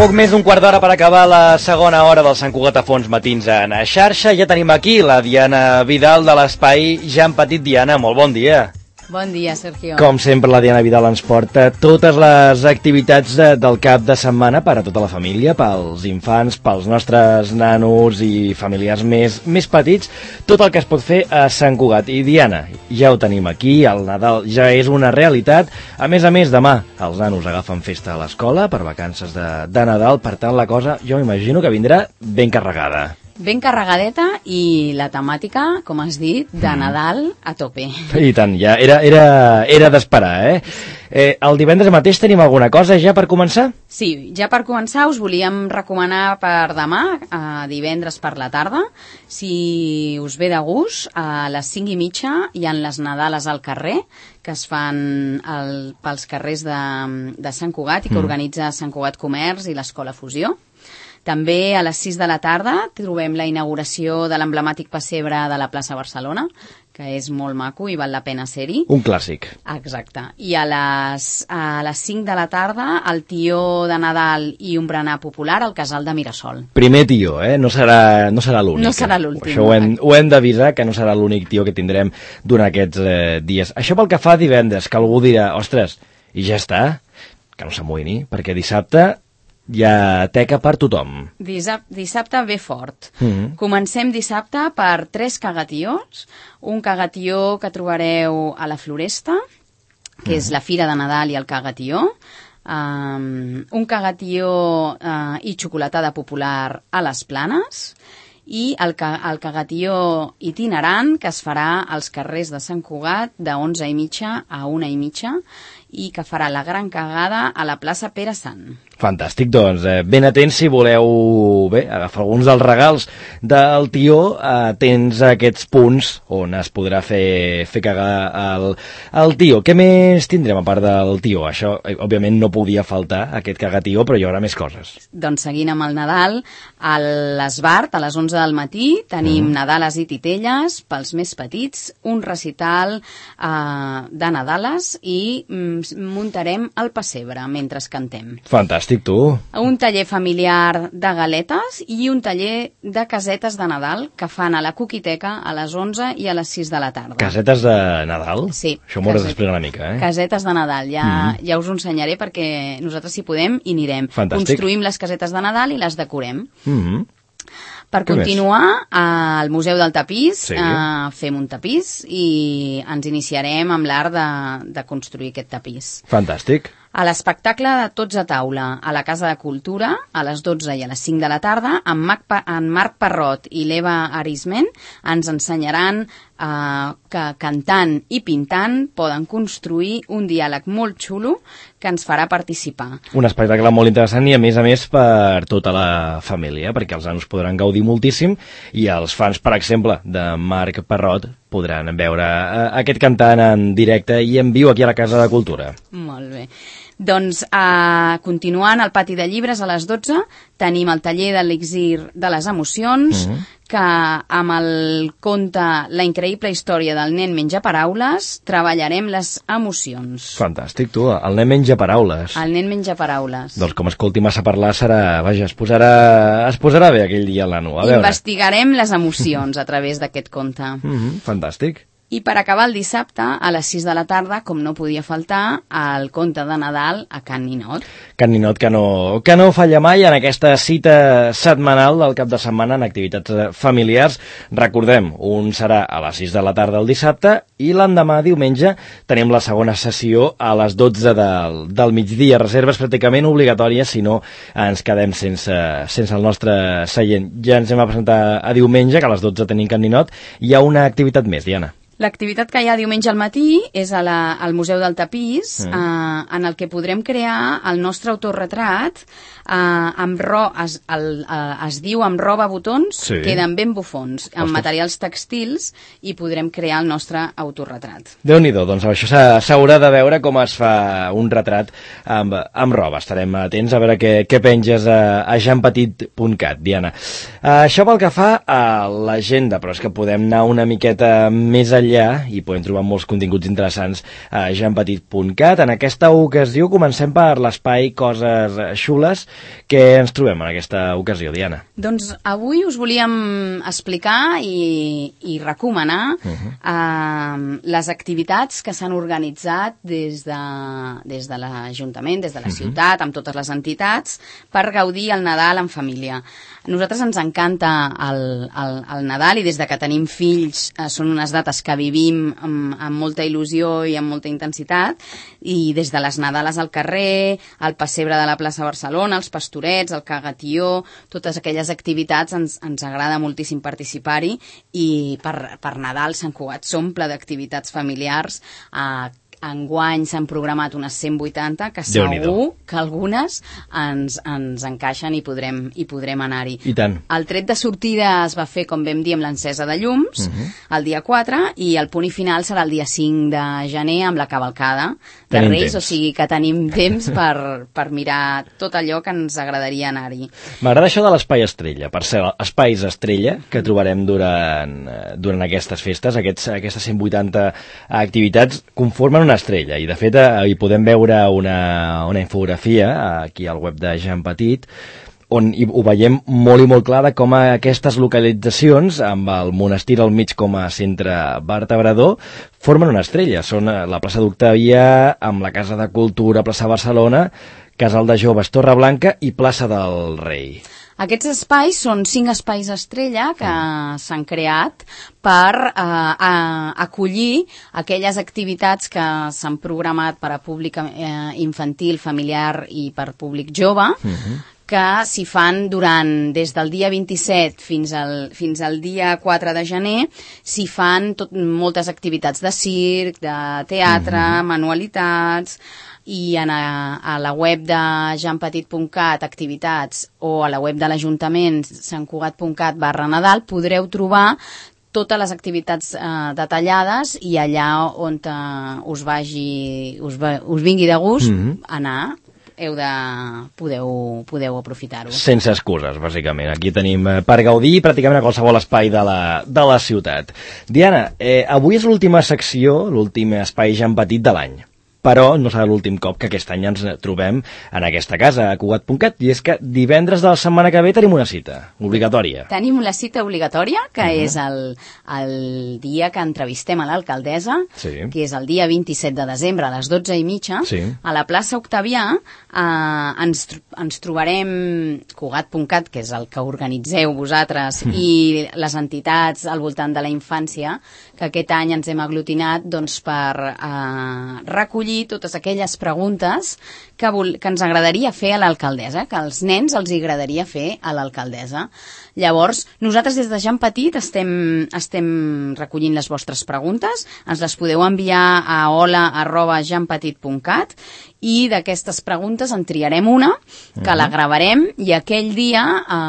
Poc més d'un quart d'hora per acabar la segona hora del Sant Cugat a Fons Matins en xarxa. Ja tenim aquí la Diana Vidal de l'espai Jan Petit. Diana, molt bon dia. Bon dia, Sergio. Com sempre, la Diana Vidal ens porta totes les activitats del cap de setmana per a tota la família, pels infants, pels nostres nanos i familiars més petits, tot el que es pot fer a Sant Cugat. I Diana, ja ho tenim aquí, el Nadal ja és una realitat. A més, demà els nanos agafen festa a l'escola per vacances de Nadal, per tant la cosa jo m'imagino que vindrà ben carregada. Ben carregadeta i la temàtica, com has dit, de Nadal a tope. I tant, ja era d'esperar, el divendres mateix tenim alguna cosa ja per començar? Sí, ja per començar us volíem recomanar per demà, divendres per la tarda, si us ve de gust, a les 5:30 hi ha les Nadales al carrer, que es fan pels carrers de Sant Cugat i que organitza Sant Cugat Comerç i l'Escola Fusió. També a les 6 de la tarda trobem la inauguració de l'emblemàtic pessebre de la plaça Barcelona, que és molt maco i val la pena ser-hi. Un clàssic. Exacte. I a les 5 de la tarda el tió de Nadal i un berenar popular al casal de Mirasol. Primer tió, no serà l'únic. No serà l'últim. Això ho hem d'avisar, que no serà l'únic tió que tindrem durant aquests dies. Això pel que fa a divendres, que algú dirà, ostres, i ja està? Que no s'amoïni, perquè dissabte ja teca per tothom. Dissabte ve fort. Comencem dissabte per 3 cagatiós. Un cagatió que trobareu a la Floresta, que és la Fira de Nadal i el cagatió. Un cagatió i xocolatada popular a les Planes. I el cagatió itinerant, que es farà als carrers de Sant Cugat de 11:30 a 1:30 i que farà la gran cagada a la plaça Pere Sant. Fantàstic, doncs ben atents si voleu agafar alguns dels regals del tió, atents a aquests punts on es podrà fer cagar el tió. Què més tindrem a part del tió? Això, òbviament, no podia faltar, aquest cagatió, però hi haurà més coses. Doncs seguint amb el Nadal, a l'Esbart, a les 11 del matí, tenim Nadales i titelles pels més petits, un recital de Nadales i muntarem el pessebre mentre cantem. Fantàstic, tu. Un taller familiar de galetes i un taller de casetes de Nadal que fan a la Coquiteca a les 11 i a les 6 de la tarda. Casetes de Nadal? Sí. Això m'ho has d'explicar una mica, Casetes de Nadal, ja us ho ensenyaré perquè nosaltres si podem hi anirem. Fantàstic. Construïm les casetes de Nadal i les decorem. Per continuar, al Museu del Tapís fem un tapís i ens iniciarem amb l'art de construir aquest tapís. Fantàstic. A l'espectacle de Tots a taula, a la Casa de Cultura, a les 12 i a les 5 de la tarda, en Marc Parrot i l'Eva Arisment ens ensenyaran que cantant i pintant poden construir un diàleg molt xulo que ens farà participar. Un espectacle molt interessant i, a més, per tota la família, perquè els nanos podran gaudir moltíssim i els fans, per exemple, de Marc Parrot podran veure aquest cantant en directe i en viu aquí a la Casa de Cultura. Molt bé. Doncs, continuant al pati de llibres a les 12, tenim el taller de l'Elixir de les emocions, que amb el conte La increïble història del nen menja paraules, treballarem les emocions. Fantàstic, tu, el nen menja paraules. El nen menja paraules. Doncs com escolti massa parlar serà, es posarà bé aquell dia el nano. A veure. Investigarem les emocions a través d'aquest conte. Fantàstic. I per acabar el dissabte, a les 6 de la tarda, com no podia faltar, el conte de Nadal a Can Ninot. Can Ninot, que no falla mai en aquesta cita setmanal del cap de setmana en activitats familiars. Recordem, un serà a les 6 de la tarda el dissabte i l'endemà, diumenge, tenim la segona sessió a les 12 del migdia. Reserves pràcticament obligatòries, si no ens quedem sense el nostre seient. Ja ens hem a presentar a diumenge, que a les 12 tenim Can Ninot. Hi ha una activitat més, Diana. L'activitat que hi ha diumenge al matí és al Museu del Tapís, en el que podrem crear el nostre autorretrat es diu amb roba botons, queden ben bufons, amb materials textils i podrem crear el nostre autorretrat. Déu-n'hi-do, doncs això s'haurà de veure com es fa un retrat amb roba. Estarem atents a veure què penges a janpetit.cat, Diana. Això pel que fa a l'agenda, però és que podem anar una miqueta més enllà allà i podem trobar molts continguts interessants a janpetit.cat. En aquesta ocasió comencem per l'espai Coses Xules. Què ens trobem en aquesta ocasió, Diana? Doncs avui us volíem explicar i recomanar les activitats que s'han organitzat des de l'Ajuntament, des de la ciutat, amb totes les entitats, per gaudir el Nadal en família. A nosaltres ens encanta el Nadal i des de que tenim fills són unes dates que vivim amb molta il·lusió i amb molta intensitat, i des de les Nadales al carrer, el pessebre de la plaça Barcelona, els pastorets, el cagatió, totes aquelles activitats ens agrada moltíssim participar-hi, i per Nadal Sant Cugat s'omple d'activitats familiars. Enguany s'han programat unes 180, que segur que algunes ens encaixen i podrem anar-hi. I tant. El tret de sortida es va fer, com vam dir, amb l'encesa de llums, el dia 4, i el punt i final serà el dia 5 de gener amb la cavalcada de Reis, o sigui que tenim temps per mirar tot allò que ens agradaria anar-hi. M'agrada això de l'espai estrella, per ser espais estrella que trobarem durant aquestes festes, aquestes 180 activitats conformen una estrella, i de fet hi podem veure una infografia aquí al web de Jean Petit, on ho veiem molt i molt clar de com aquestes localitzacions, amb el monestir al mig com a centre vertebrador, formen una estrella. Són la plaça d'Octavia, amb la Casa de Cultura, plaça Barcelona, Casal de Joves, Torre Blanca i plaça del Rei. Aquests espais són 5 espais estrella que s'han creat per acollir aquelles activitats que s'han programat per a públic infantil, familiar i per públic jove, que s'hi fan des del dia 27 fins al dia 4 de gener, s'hi fan moltes activitats de circ, de teatre, manualitats, i a la web de janpetit.cat activitats, o a la web de l'Ajuntament santcugat.cat/Nadal podreu trobar totes les activitats detallades, i allà on us vingui de gust anar, podeu aprofitar-ho. Sense excuses, bàsicament. Aquí tenim per gaudir pràcticament a qualsevol espai de la ciutat. Diana, avui és l'última secció, l'últim espai Jean Petit de l'any. Però no serà l'últim cop que aquest any ens trobem en aquesta casa, a Cugat.cat, i és que divendres de la setmana que ve tenim una cita obligatòria. Tenim la cita obligatòria, que és el dia que entrevistem a l'alcaldessa, que és el dia 27 de desembre a les 12:30, a la plaça Octavià. Ens trobarem Cugat.cat, que és el que organitzeu vosaltres, i les entitats al voltant de la infància, que aquest any ens hem aglutinat per recollir totes aquelles preguntes que ens agradaria fer a l'alcaldessa, que als nens els agradaria fer a l'alcaldessa. Llavors, nosaltres des de Jean Petit estem recollint les vostres preguntes, ens les podeu enviar a hola@janpetit.cat, i d'aquestes preguntes en triarem una, que la gravarem, i aquell dia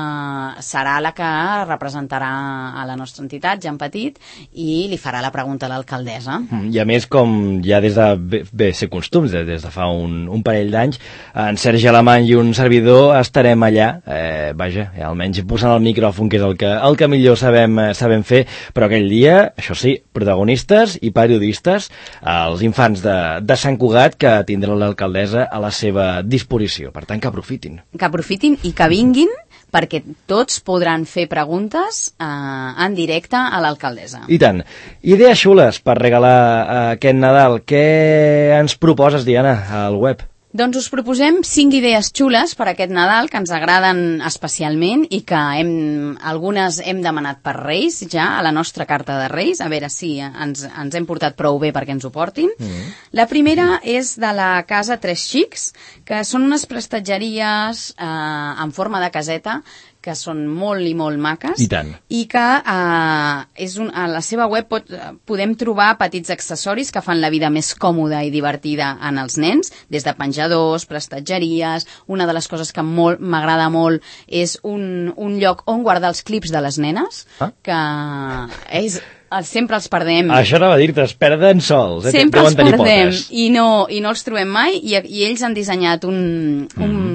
serà la que representarà a la nostra entitat, Jean Petit, i li farà la pregunta a l'alcaldessa. I a més, com ja des de ser costums, des de fa un parell d'anys, en Sergi Alemany i un servidor estarem allà, almenys posant el micròfon, que és el que millor sabem fer, però aquell dia, això sí, protagonistes i periodistes, els infants de Sant Cugat, que tindran l'alcaldessa a la seva disposició. Per tant, que aprofitin. Que aprofitin i que vinguin, perquè tots podran fer preguntes en directe a l'alcaldessa. I tant. Idees xules per regalar aquest Nadal. Què ens proposes, Diana, al web? Doncs us proposem 5 idees xules per aquest Nadal que ens agraden especialment i que algunes hem demanat per Reis ja a la nostra carta de Reis, a veure si ens hem portat prou bé perquè ens ho portin. La primera és de la casa Tres Xics, que són unes prestatgeries en forma de caseta que són molt i molt maques. I tant. I que a la seva web podem trobar petits accessoris que fan la vida més còmoda i divertida en els nens, des de penjadors, prestatgeries. Una de les coses que m'agrada molt és un lloc on guardar els clips de les nenes, que sempre els perdem. Això anava a dir-te, es perden sols. Sempre els perdem i no els trobem mai, i ells han dissenyat un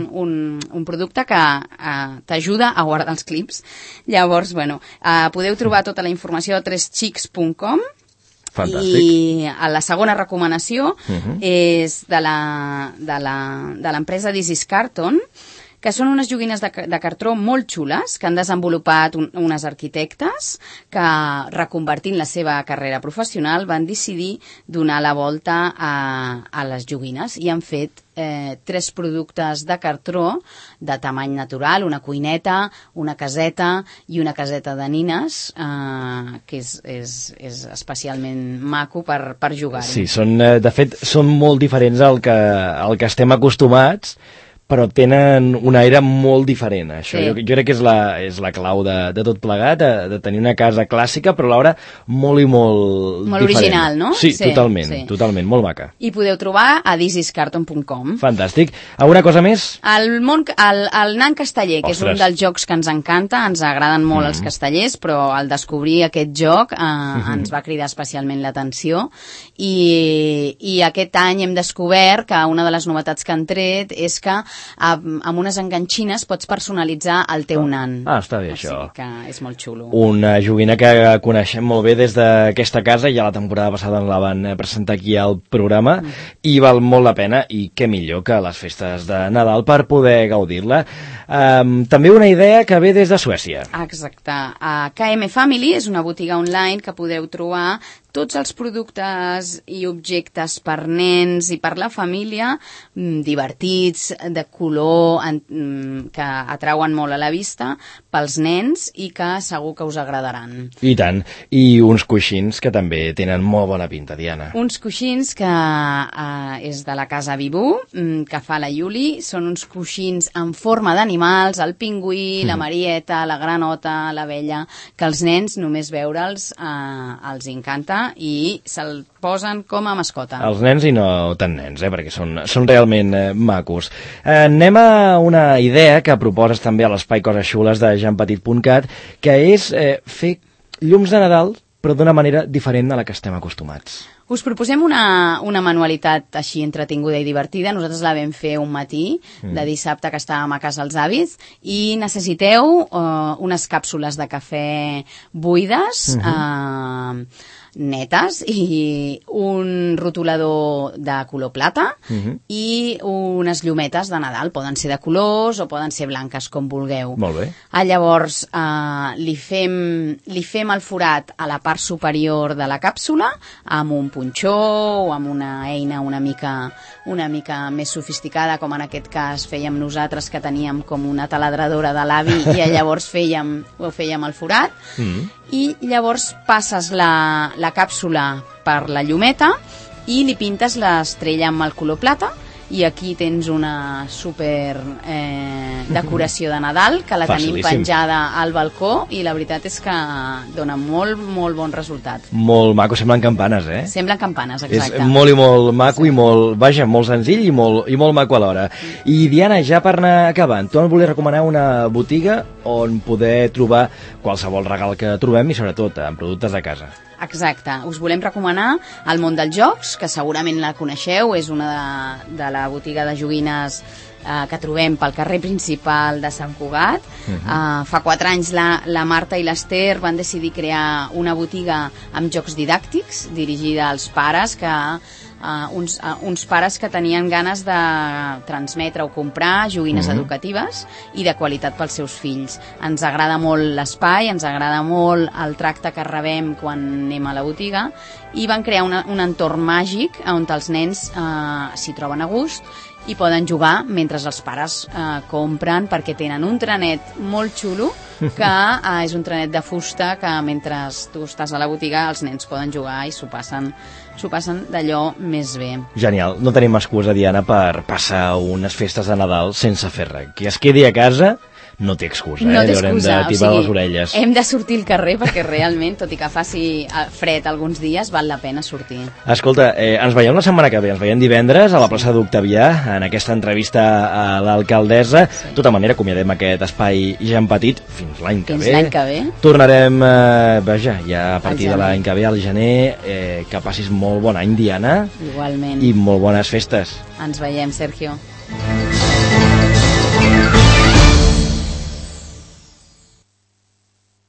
producte que t'ajuda a guardar els clips. Llavors, podeu trobar tota la informació a tresxics.com Fantàstic. I la segona recomanació és de l'empresa This is Carton, que són unes joguines de cartró molt xules que han desenvolupat unes arquitectes que, reconvertint la seva carrera professional, van decidir donar la volta a les joguines i han fet 3 productes de cartró de tamany natural, una cuineta, una caseta i una caseta de nines, que és especialment maco per jugar-hi. Sí, de fet, són molt diferents al que estem acostumats, però tenen un aire molt diferent. Això jo crec que és la clau de tot plegat, de tenir una casa clàssica, però alhora molt i molt diferent. Original, no? Sí, totalment, molt maca. I podeu trobar a thisiscarton.com. Fantàstic. Alguna cosa més? El nan casteller, que és un dels jocs que ens encanta, ens agraden molt els castellers, però al descobrir aquest joc ens va cridar especialment l'atenció, i aquest any hem descobert que una de les novetats que han tret és que amb unes enganxines pots personalitzar el teu nan. Està bé, això. Que és molt xulo. Una joguina que coneixem molt bé des d'aquesta casa, ja la temporada passada la van presentar aquí al programa, i val molt la pena, i què millor que les festes de Nadal per poder gaudir-la. També una idea que ve des de Suècia. Exacte. KM Family és una botiga online que podeu trobar tots els productes i objectes per nens i per la família, divertits, de color, que atrauen molt a la vista pels nens i que segur que us agradaran. I tant. I uns coixins que també tenen molt bona pinta, Diana. Uns coixins que és de la casa Vivú, que fa la Juli. Són uns coixins en forma d'animals, el pingüí, la marieta, la granota, l'abella, que els nens, només veure'ls, els encanta i se'l posen com a mascota. Els nens i no tan nens, perquè són realment macos. Anem a una idea que proposes també a l'espai Coses Xules de janpetit.cat, que és fer llums de Nadal, però d'una manera diferent a la que estem acostumats. Us proposem una manualitat així entretinguda i divertida. Nosaltres la vam fer un matí de dissabte que estàvem a casa els avis, i necessiteu unes càpsules de cafè buides, netes, i un rotulador de color plata i unes llumetes de Nadal. Poden ser de colors o poden ser blanques, com vulgueu. Molt bé. Llavors li fem el forat a la part superior de la càpsula amb un punxó o amb una eina una mica més sofisticada, com en aquest cas fèiem nosaltres, que teníem com una taladradora de l'avi, i llavors fèiem el forat, i llavors passes la càpsula per la llumeta i li pintes l'estrella amb el color plata, i aquí tens una super decoració de Nadal, que la tenim penjada al balcó, i la veritat és que dona molt, molt bon resultat. Molt maco, semblen campanes, Semblen campanes, exacte. És molt i molt maco, i molt senzill i molt maco alhora. I Diana, ja per anar acabant, tu ens volies recomanar una botiga on poder trobar qualsevol regal que trobem, i sobretot en productes de casa. Exacte. Us volem recomanar el Món dels Jocs, que segurament la coneixeu, és una de la botiga de joguines que trobem pel carrer principal de Sant Cugat. Fa 4 anys la Marta i l'Ester van decidir crear una botiga amb jocs didàctics dirigida als pares, uns pares que tenien ganes de transmetre o comprar joguines educatives i de qualitat pels seus fills. Ens agrada molt l'espai, ens agrada molt el tracte que rebem quan anem a la botiga, i van crear un entorn màgic on els nens s'hi troben a gust i poden jugar mentre els pares compren, perquè tenen un trenet molt xulo, que és un trenet de fusta, que mentre tu estàs a la botiga els nens poden jugar i s'ho passen d'allò més bé. Genial. No tenim excusa, Diana, per passar unes festes de Nadal sense fer res. Qui es quedi a casa no té excusa, no té excusa. Haurem de tibar les orelles. Hem de sortir al carrer, perquè realment, tot i que faci fred alguns dies, val la pena sortir. Escolta, ens veiem la setmana que ve, ens veiem divendres a la plaça d'Octavià, en aquesta entrevista a l'alcaldessa. De tota manera, acomiadem aquest espai Jan Petit fins l'any que ve. Fins l'any que ve. Tornarem, ja a partir de l'any que ve, al gener. Que passis molt bon any, Diana. Igualment. I molt bones festes. Ens veiem, Sergio.